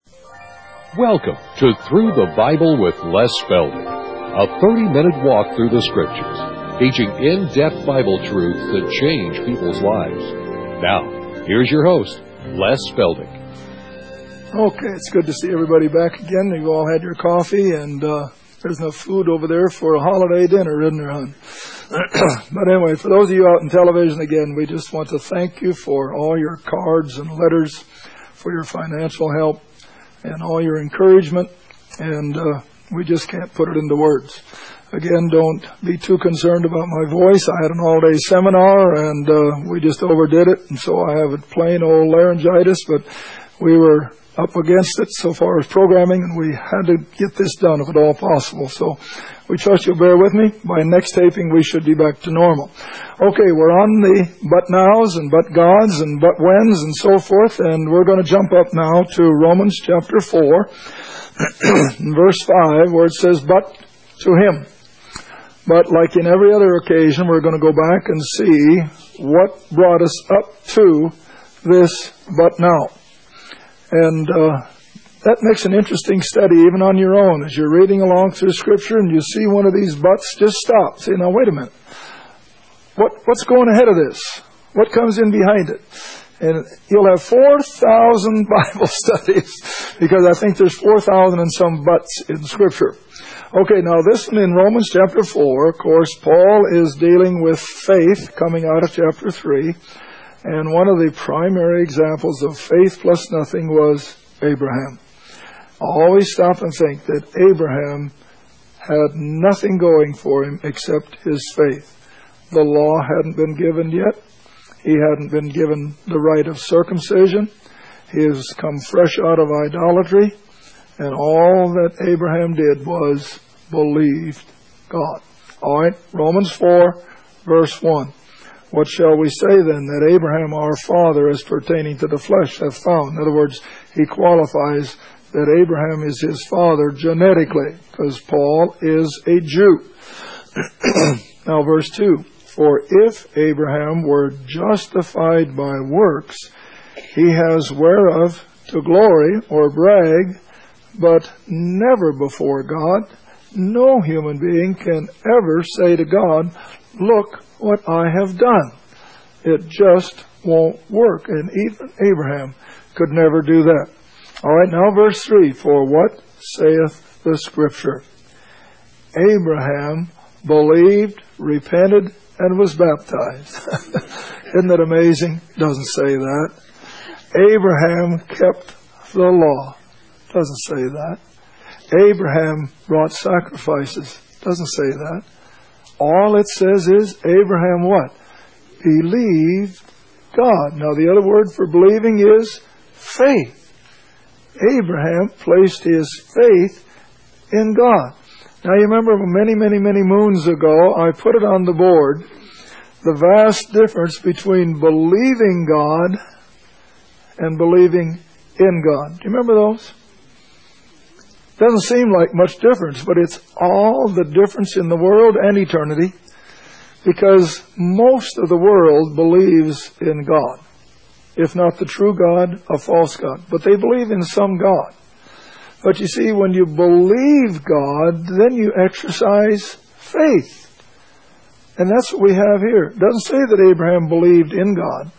Welcome to Through the Bible with Les Spelding, a 30-minute walk through the Scriptures, teaching in-depth Bible truths that change people's lives. Now, here's your host, Les Spelding. Okay, it's good to see everybody back again. You've all had your coffee, and there's enough food over there for a holiday dinner, isn't there, hon? But anyway, for those of you out in television, again, we just want to thank you for all your cards and letters, for your financial help, and all your encouragement, and we just can't put it into words. Again, don't be too concerned about my voice. I had an all-day seminar, and we just overdid it, and so I have a plain old laryngitis, but we were up against it so far as programming, and we had to get this done if at all possible. So we trust you'll bear with me. By next taping, we should be back to normal. Okay, we're on the but nows and but gods and but whens and so forth, and we're going to jump up now to Romans chapter 4, verse 5, where it says, but to him. But like in every other occasion, we're going to go back and see what brought us up to this but now. And that makes an interesting study even on your own. As you're reading along through Scripture and you see one of these buts, just stop. Say, now wait a minute. What's going ahead of this? What comes in behind it? And you'll have 4,000 Bible studies because I think there's 4,000 and some buts in Scripture. Okay, now this one in Romans chapter 4, of course, Paul is dealing with faith coming out of chapter 3. And one of the primary examples of faith plus nothing was Abraham. I always stop and think that Abraham had nothing going for him except his faith. The law hadn't been given yet. He hadn't been given the rite of circumcision. He has come fresh out of idolatry. And all that Abraham did was believed God. All right, Romans 4, verse 1. What shall we say then? That Abraham our father as pertaining to the flesh hath found. In other words, he qualifies that Abraham is his father genetically, because Paul is a Jew. Now verse 2. For if Abraham were justified by works, he has whereof to glory or brag, but never before God. No human being can ever say to God, look what I have done. It just won't work. And even Abraham could never do that. All right, now verse 3. For what saith the Scripture? Abraham believed, repented, and was baptized. Isn't that amazing? Doesn't say that. Abraham kept the law. Doesn't say that. Abraham brought sacrifices. Doesn't say that. All it says is Abraham what? Believed God. Now the other word for believing is faith. Abraham placed his faith in God. Now you remember many moons ago, I put it on the board, the vast difference between believing God and believing in God. Do you remember those? Doesn't seem like much difference, but it's all the difference in the world and eternity, because most of the world believes in God. If not the true God, a false God. But they believe in some God. But you see, when you believe God, then you exercise faith. And that's what we have here. It doesn't say that Abraham believed in God.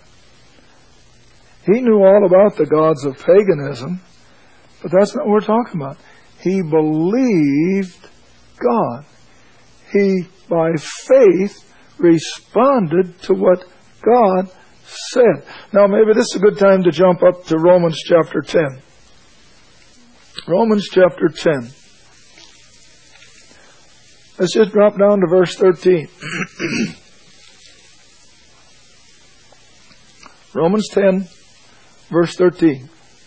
He knew all about the gods of paganism, but that's not what we're talking about. He believed God. He, by faith, responded to what God said. Now, maybe this is a good time to jump up to Romans chapter 10. Romans chapter 10. Let's just drop down to verse 13. Romans 10, verse 13.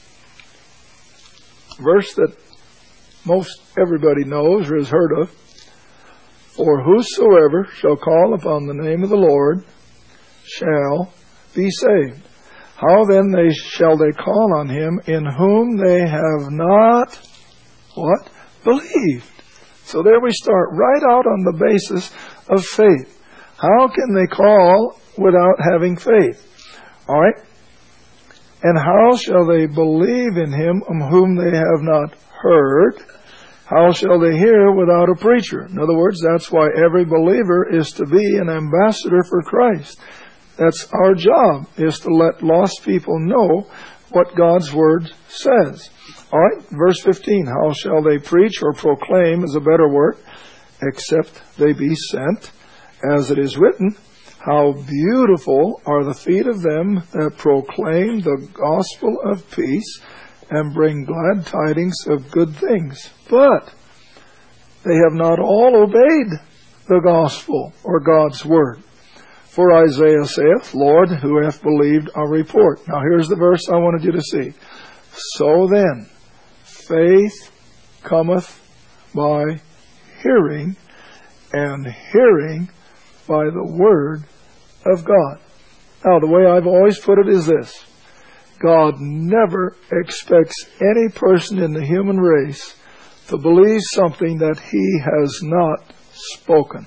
Verse that most everybody knows or has heard of. For whosoever shall call upon the name of the Lord shall be saved. How then shall they call on him in whom they have not, what? Believed. So there we start right out on the basis of faith. How can they call without having faith? All right? And how shall they believe in him whom they have not heard? How shall they hear without a preacher? In other words, that's why every believer is to be an ambassador for Christ. That's our job, is to let lost people know what God's Word says. All right, verse 15. How shall they preach or proclaim is a better word, except they be sent, as it is written, how beautiful are the feet of them that proclaim the gospel of peace and bring glad tidings of good things. But they have not all obeyed the gospel or God's word. For Isaiah saith, Lord, who hath believed our report? Now here's the verse I wanted you to see. So then, faith cometh by hearing, and hearing by the word of God. Now, the way I've always put it is this. God never expects any person in the human race to believe something that He has not spoken.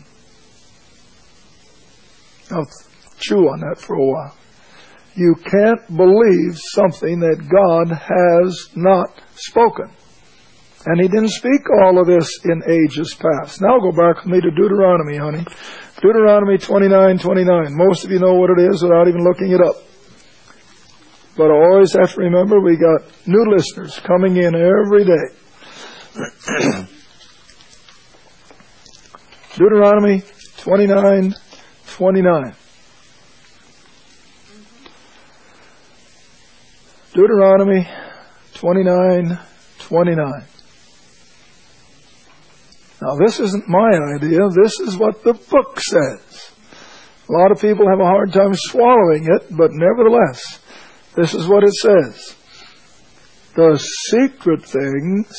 Now, chew on that for a while. You can't believe something that God has not spoken. And He didn't speak all of this in ages past. Now go back with me to Deuteronomy, honey. Deuteronomy 29:29. Most of you know what it is without even looking it up. But I always have to remember we got new listeners coming in every day. Deuteronomy 29:29. Deuteronomy 29:29. Now, this isn't my idea. This is what the book says. A lot of people have a hard time swallowing it, but nevertheless, this is what it says. The secret things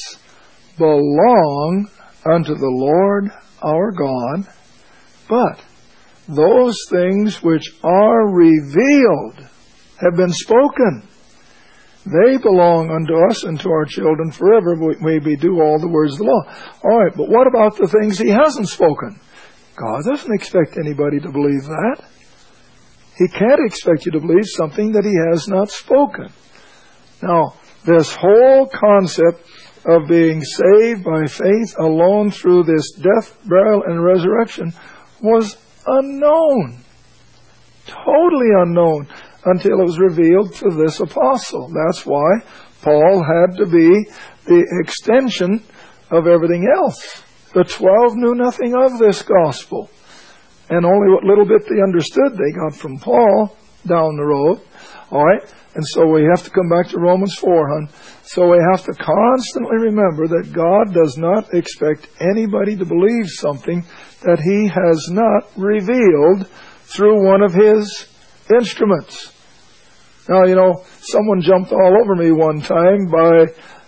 belong unto the Lord our God, but those things which are revealed have been spoken. They belong unto us and to our children forever. We may do all the words of the law. All right, but what about the things He hasn't spoken? God doesn't expect anybody to believe that. He can't expect you to believe something that He has not spoken. Now, this whole concept of being saved by faith alone through this death, burial, and resurrection was unknown. Totally unknown. Until it was revealed to this apostle. That's why Paul had to be the extension of everything else. The 12 knew nothing of this gospel. And only what little bit they understood they got from Paul down the road. All right? And so we have to come back to Romans 4, hon. So we have to constantly remember that God does not expect anybody to believe something that He has not revealed through one of His instruments. Now, you know, someone jumped all over me one time by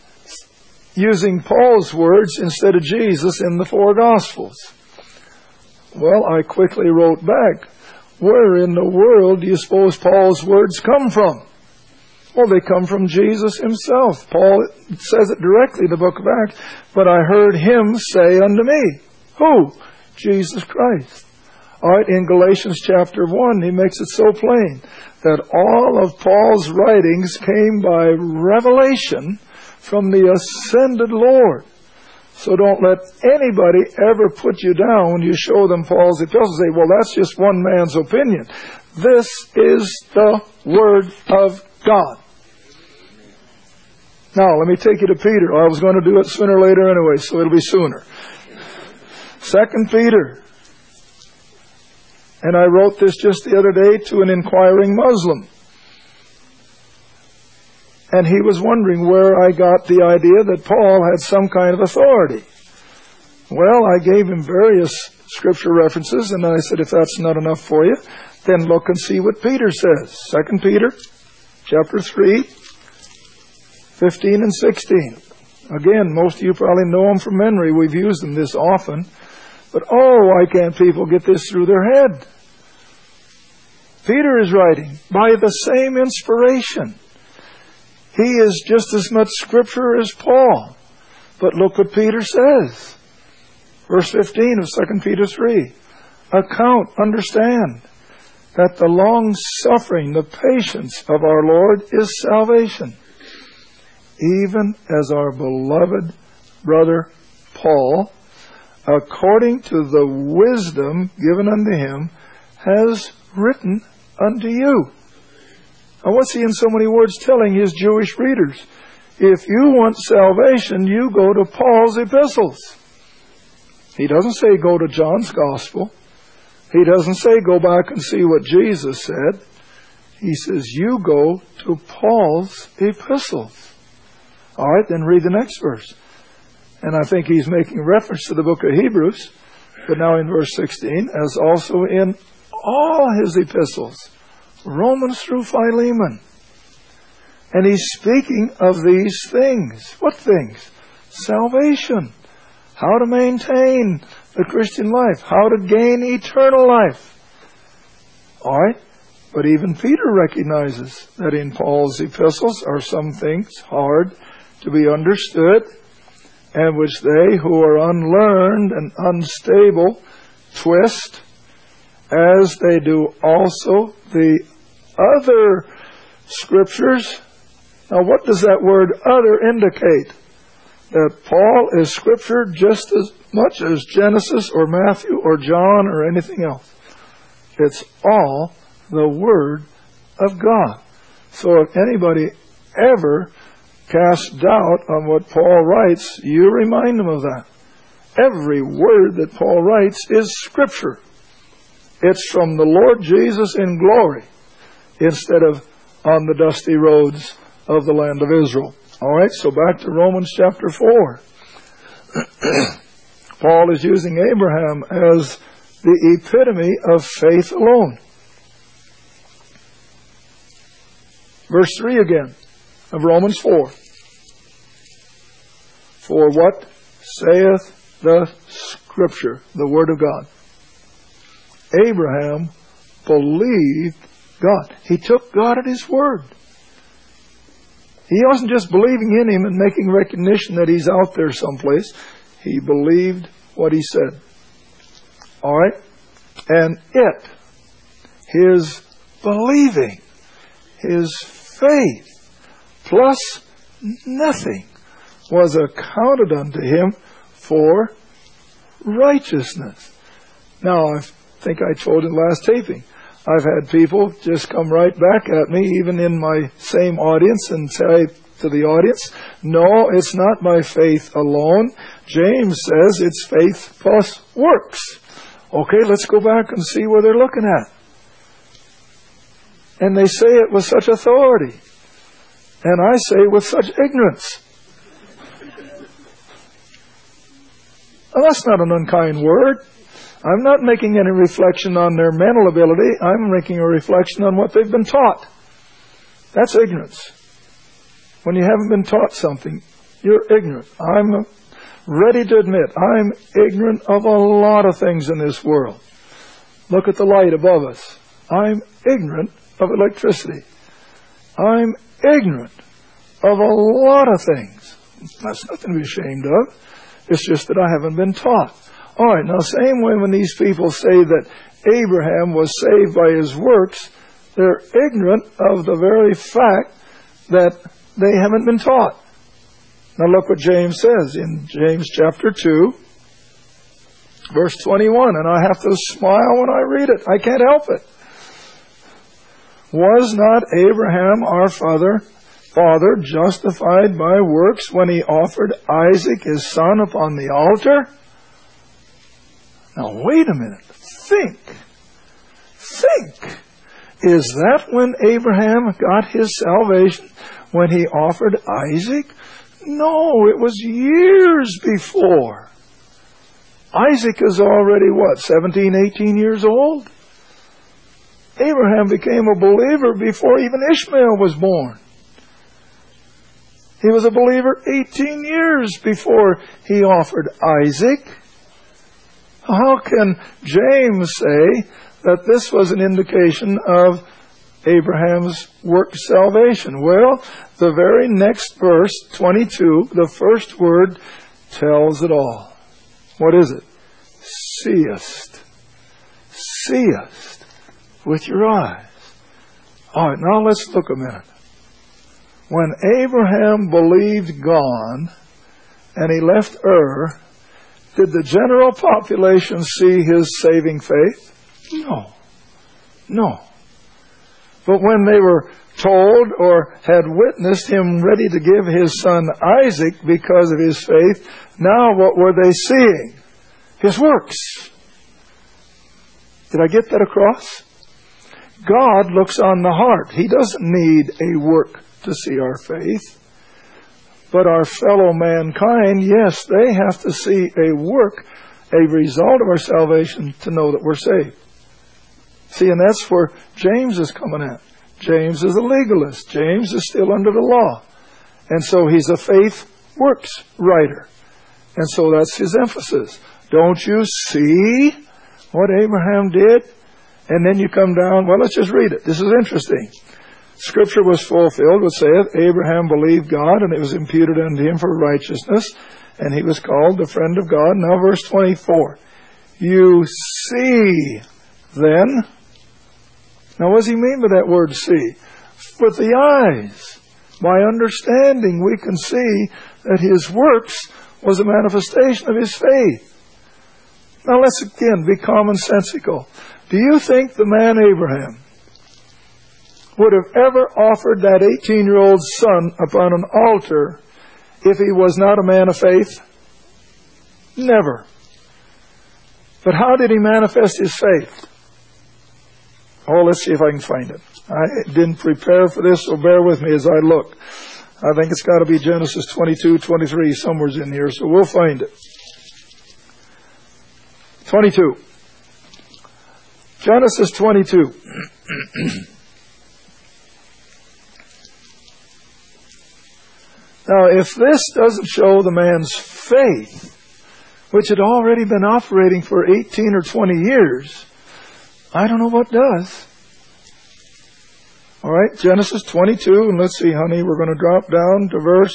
using Paul's words instead of Jesus in the 4 Gospels. Well, I quickly wrote back, where in the world do you suppose Paul's words come from? Well, they come from Jesus Himself. Paul says it directly in the book of Acts, but I heard Him say unto me. Who? Jesus Christ. All right, in Galatians chapter 1, he makes it so plain that all of Paul's writings came by revelation from the ascended Lord. So don't let anybody ever put you down when you show them Paul's epistles and say, well, that's just one man's opinion. This is the Word of God. Now, let me take you to Peter. I was going to do it sooner or later anyway, so it'll be sooner. 2 Peter. And I wrote this just the other day to an inquiring Muslim. And he was wondering where I got the idea that Paul had some kind of authority. Well, I gave him various scripture references, and I said, if that's not enough for you, then look and see what Peter says. 2 Peter, chapter 3, 15 and 16. Again, most of you probably know them from memory. We've used them this often. But why can't people get this through their head? Peter is writing by the same inspiration. He is just as much Scripture as Paul. But look what Peter says. Verse 15 of 2 Peter 3. Account, understand, that the long-suffering, the patience of our Lord is salvation, even as our beloved brother Paul, according to the wisdom given unto him, has written unto you. Now what's he in so many words telling his Jewish readers? If you want salvation, you go to Paul's epistles. He doesn't say go to John's gospel. He doesn't say go back and see what Jesus said. He says you go to Paul's epistles. All right, then read the next verse. And I think he's making reference to the book of Hebrews, but now in verse 16, as also in all his epistles, Romans through Philemon. And he's speaking of these things. What things? Salvation. How to maintain the Christian life. How to gain eternal life. All right? But even Peter recognizes that in Paul's epistles are some things hard to be understood, and which they who are unlearned and unstable twist, as they do also the other scriptures. Now what does that word other indicate? That Paul is Scripture just as much as Genesis or Matthew or John or anything else. It's all the Word of God. So if anybody ever casts doubt on what Paul writes, you remind them of that. Every word that Paul writes is Scripture. It's from the Lord Jesus in glory, instead of on the dusty roads of the land of Israel. All right, so back to Romans chapter 4. Paul is using Abraham as the epitome of faith alone. Verse 3 again of Romans 4. For what saith the Scripture, the Word of God? Abraham believed God. He took God at His word. He wasn't just believing in Him and making recognition that He's out there someplace. He believed what He said. All right? And His believing, His faith, plus nothing, was accounted unto Him for righteousness. Now, I think I told in last taping, I've had people just come right back at me, even in my same audience, and say to the audience, no, it's not by faith alone. James says it's faith plus works. Okay, let's go back and see what they're looking at. And they say it with such authority. And I say with such ignorance. Well, that's not an unkind word. I'm not making any reflection on their mental ability. I'm making a reflection on what they've been taught. That's ignorance. When you haven't been taught something, you're ignorant. I'm ready to admit I'm ignorant of a lot of things in this world. Look at the light above us. I'm ignorant of electricity. I'm ignorant of a lot of things. That's nothing to be ashamed of. It's just that I haven't been taught. All right, now same way when these people say that Abraham was saved by his works, they're ignorant of the very fact that they haven't been taught. Now look what James says in James chapter 2, verse 21, and I have to smile when I read it. I can't help it. Was not Abraham our father justified by works when he offered Isaac his son upon the altar? Now wait a minute. Think. Is that when Abraham got his salvation? When he offered Isaac? No, it was years before. Isaac is already, 17, 18 years old? Abraham became a believer before even Ishmael was born. He was a believer 18 years before he offered Isaac. How can James say that this was an indication of Abraham's work salvation? Well, the very next verse, 22, the first word tells it all. What is it? Seest. with your eyes. All right, now let's look a minute. When Abraham believed God and he left Ur, did the general population see his saving faith? No. No. But when they were told or had witnessed him ready to give his son Isaac because of his faith, now what were they seeing? His works. Did I get that across? God looks on the heart. He doesn't need a work to see our faith. But our fellow mankind, yes, they have to see a work, a result of our salvation to know that we're saved. See, and that's where James is coming at. James is a legalist. James is still under the law. And so he's a faith works writer. And so that's his emphasis. Don't you see what Abraham did? And then you come down, well, let's just read it. This is interesting. Scripture was fulfilled, which saith, Abraham believed God, and it was imputed unto him for righteousness, and he was called the friend of God. Now verse 24. You see, then. Now what does he mean by that word see? With the eyes. By understanding, we can see that his works was a manifestation of his faith. Now let's again be commonsensical. Do you think the man Abraham would have ever offered that 18-year-old son upon an altar if he was not a man of faith? Never. But how did he manifest his faith? Oh, let's see if I can find it. I didn't prepare for this, so bear with me as I look. I think it's got to be Genesis 22, 23, somewhere's in here, so we'll find it. 22. Genesis 22. Now, if this doesn't show the man's faith, which had already been operating for 18 or 20 years, I don't know what does. All right, Genesis 22, and let's see, honey, we're going to drop down to verse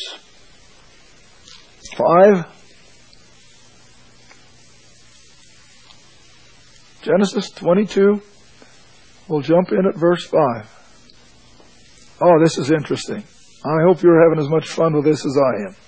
5. Genesis 22, we'll jump in at verse 5. Oh, this is interesting. I hope you're having as much fun with this as I am.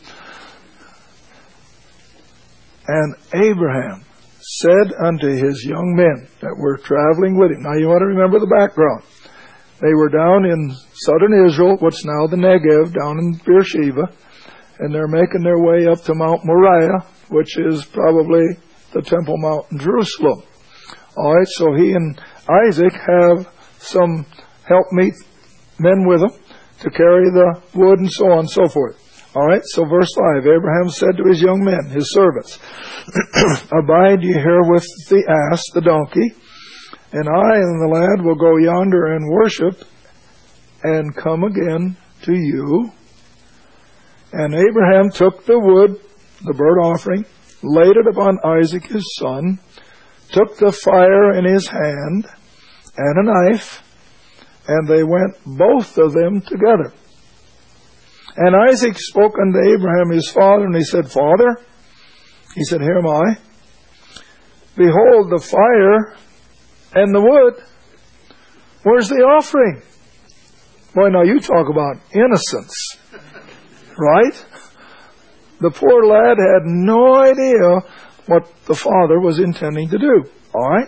And Abraham said unto his young men that were traveling with him. Now you want to remember the background. They were down in southern Israel, what's now the Negev, down in Beersheba, and they're making their way up to Mount Moriah, which is probably the Temple Mount in Jerusalem. All right, so he and Isaac have some helpmeet men with them to carry the wood and so on and so forth. All right, so verse 5, Abraham said to his young men, his servants, Abide ye here with the ass, the donkey, and I and the lad will go yonder and worship and come again to you. And Abraham took the wood, the burnt offering, laid it upon Isaac his son, took the fire in his hand and a knife, and they went both of them together. And Isaac spoke unto Abraham his father, and he said, Father, he said, Here am I. Behold the fire and the wood. Where's the offering? Boy, now you talk about innocence. Right? The poor lad had no idea what the father was intending to do. All right?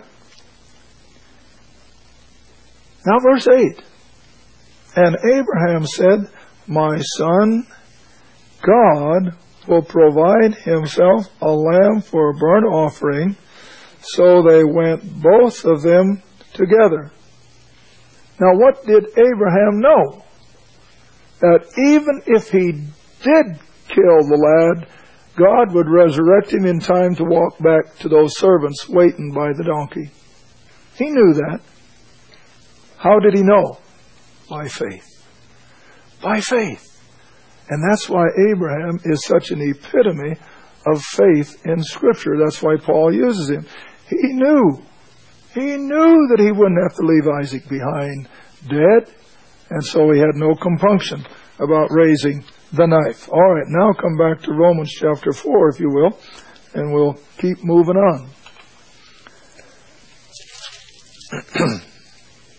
Now verse 8. And Abraham said, My son, God will provide himself a lamb for a burnt offering. So they went both of them together. Now what did Abraham know? That even if he did kill the lad, God would resurrect him in time to walk back to those servants waiting by the donkey. He knew that. How did he know? By faith. By faith. And that's why Abraham is such an epitome of faith in Scripture. That's why Paul uses him. He knew that he wouldn't have to leave Isaac behind dead, and so he had no compunction about raising the knife. All right, now come back to Romans chapter 4, if you will, and we'll keep moving on.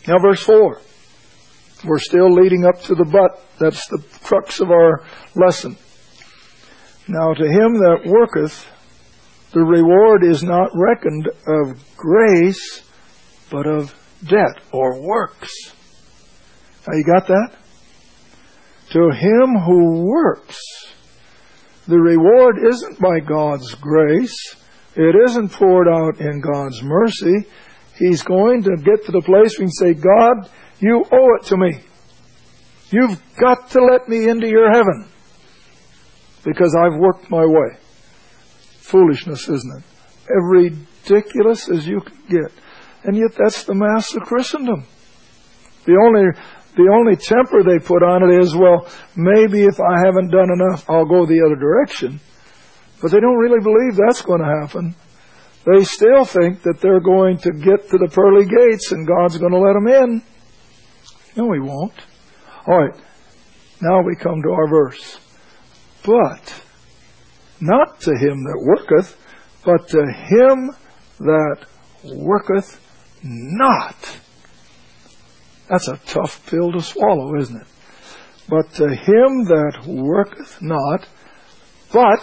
Now verse 4. We're still leading up to the but. That's the crux of our lesson. Now to him that worketh, the reward is not reckoned of grace, but of debt or works. Now you got that? To him who works, the reward isn't by God's grace. It isn't poured out in God's mercy. He's going to get to the place where he can say, God, you owe it to me. You've got to let me into your heaven because I've worked my way. Foolishness, isn't it? As ridiculous as you can get. And yet that's the mass of Christendom. The only temper they put on it is, well, maybe if I haven't done enough, I'll go the other direction. But they don't really believe that's going to happen. They still think that they're going to get to the pearly gates and God's going to let them in. No, He won't. All right, now we come to our verse. But not to him that worketh, but to him that worketh not. That's a tough pill to swallow, isn't it? But to him that worketh not, but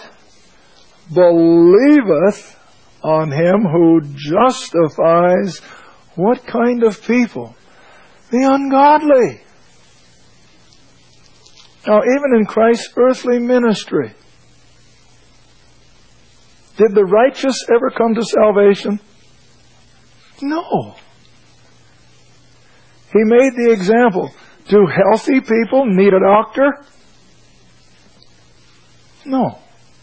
believeth on him who justifies what kind of people? The ungodly. Now, even in Christ's earthly ministry, did the righteous ever come to salvation? No. He made the example. Do healthy people need a doctor? No.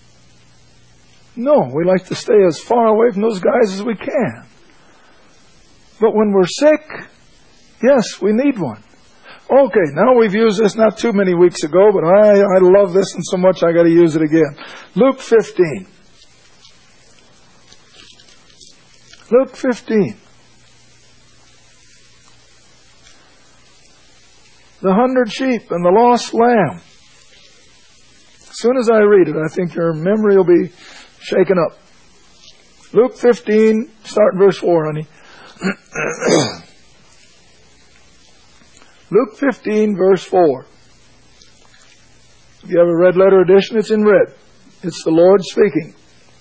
No, we like to stay as far away from those guys as we can. But when we're sick, yes, we need one. Okay, now we've used this not too many weeks ago, but I love this and so much I got to use it again. Luke 15. Luke 15. The 100 sheep and the lost lamb. As soon as I read it, I think your memory will be shaken up. Luke 15, start verse 4, honey. Luke 15, verse 4. If you have a red letter edition, it's in red. It's the Lord speaking.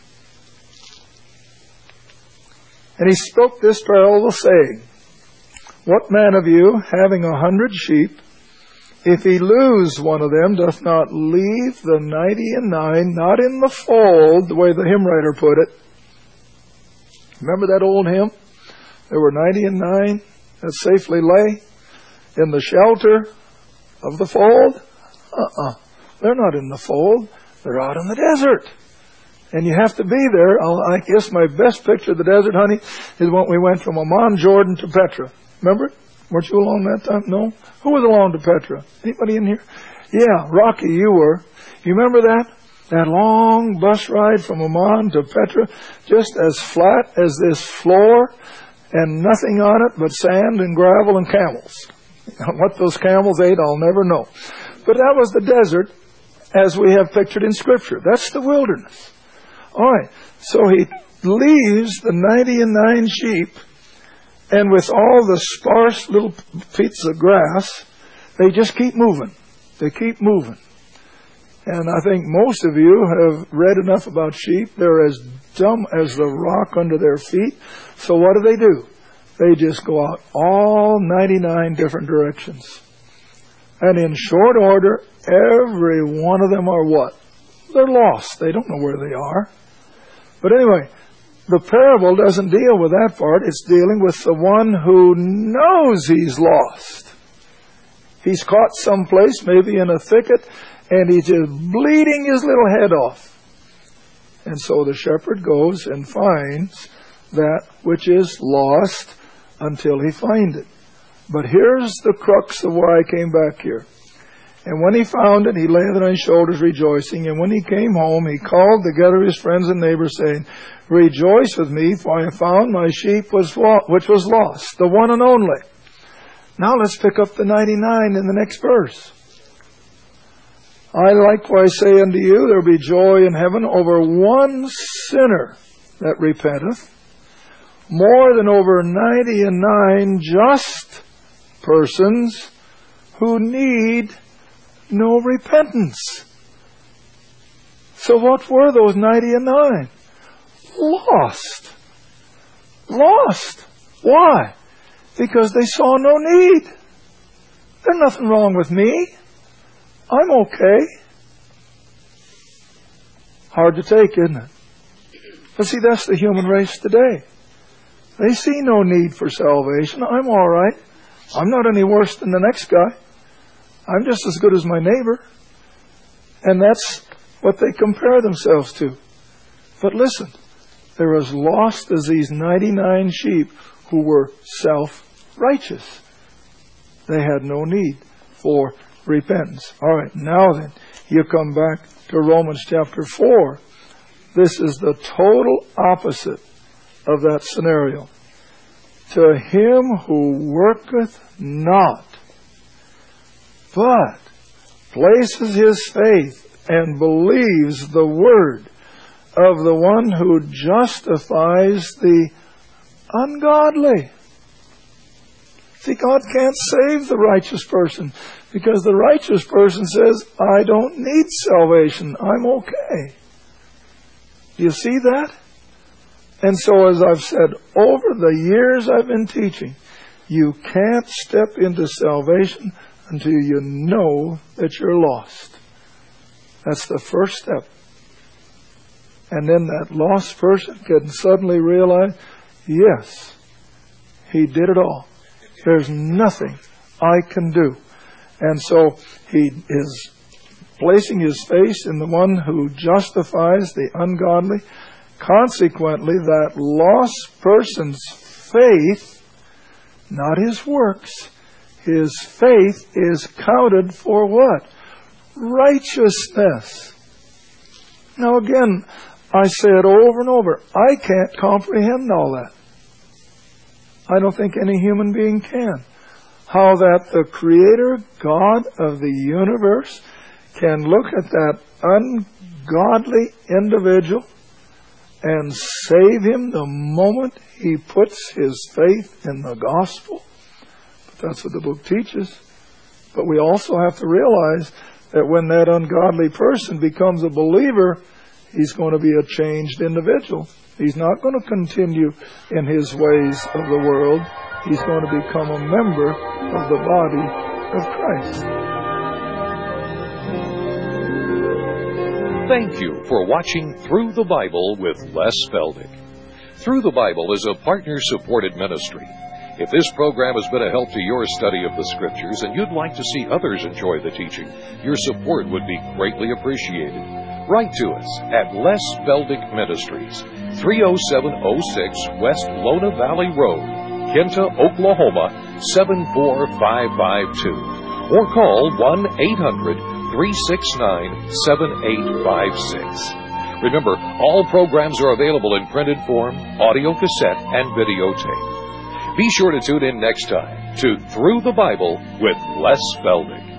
And he spoke this parable, saying, What man of you, having 100 sheep, if he lose one of them, doth not leave the 99, not in the fold, the way the hymn writer put it? Remember that old hymn? There were 99 that safely lay in the shelter of the fold? They're not in the fold. They're out in the desert. And you have to be there. I guess my best picture of the desert, honey, is when we went from Amman, Jordan to Petra. Remember? Weren't you along that time? No? Who was along to Petra? Anybody in here? Yeah, Rocky, you were. You remember that? That long bus ride from Amman to Petra, just as flat as this floor, and nothing on it but sand and gravel and camels. What those camels ate, I'll never know. But that was the desert as we have pictured in Scripture. That's the wilderness. All right, so he leaves the 99 sheep, and with all the sparse little pieces of grass, they just keep moving. They keep moving. And I think most of you have read enough about sheep. They're as dumb as the rock under their feet. So what do? They just go out all 99 different directions. And in short order, every one of them are what? They're lost. They don't know where they are. But anyway, the parable doesn't deal with that part. It's dealing with the one who knows he's lost. He's caught someplace, maybe in a thicket, and he's just bleeding his little head off. And so the shepherd goes and finds that which is lost until he finds it. But here's the crux of why I came back here. And when he found it, he laid it on his shoulders rejoicing. And when he came home, he called together his friends and neighbors, saying, Rejoice with me, for I have found my sheep which was lost, the one and only. Now let's pick up the 99 in the next verse. I likewise say unto you, there will be joy in heaven over one sinner that repenteth, more than over 99 just persons who need no repentance. So what were those 99? Lost. Lost. Why? Because they saw no need. There's nothing wrong with me. I'm okay. Hard to take, isn't it? But see, that's the human race today. They see no need for salvation. I'm all right. I'm not any worse than the next guy. I'm just as good as my neighbor. And that's what they compare themselves to. But listen, they're as lost as these 99 sheep who were self-righteous. They had no need for repentance. All right, now then, you come back to Romans chapter 4. This is the total opposite of that scenario. To him who worketh not, but places his faith and believes the word of the one who justifies the ungodly. See, God can't save the righteous person because the righteous person says, I don't need salvation. I'm okay. Do you see that? And so, as I've said, over the years I've been teaching, you can't step into salvation until you know that you're lost. That's the first step. And then that lost person can suddenly realize, yes, he did it all. There's nothing I can do. And so he is placing his faith in the one who justifies the ungodly. Consequently, that lost person's faith, not his works, his faith is counted for what? Righteousness. Now again, I say it over and over. I can't comprehend all that. I don't think any human being can. How that the Creator, God of the universe, can look at that ungodly individual and save him the moment he puts his faith in the gospel. But that's what the book teaches. But we also have to realize that when that ungodly person becomes a believer, he's going to be a changed individual. He's not going to continue in his ways of the world. He's going to become a member of the body of Christ. Thank you for watching Through the Bible with Les Feldick. Through the Bible is a partner-supported ministry. If this program has been a help to your study of the Scriptures and you'd like to see others enjoy the teaching, your support would be greatly appreciated. Write to us at Les Feldick Ministries, 30706 West Lona Valley Road, Kinta, Oklahoma, 74552. Or call 1-800-369-7856. Remember, all programs are available in printed form, audio cassette, and videotape. Be sure to tune in next time to Through the Bible with Les Feldick.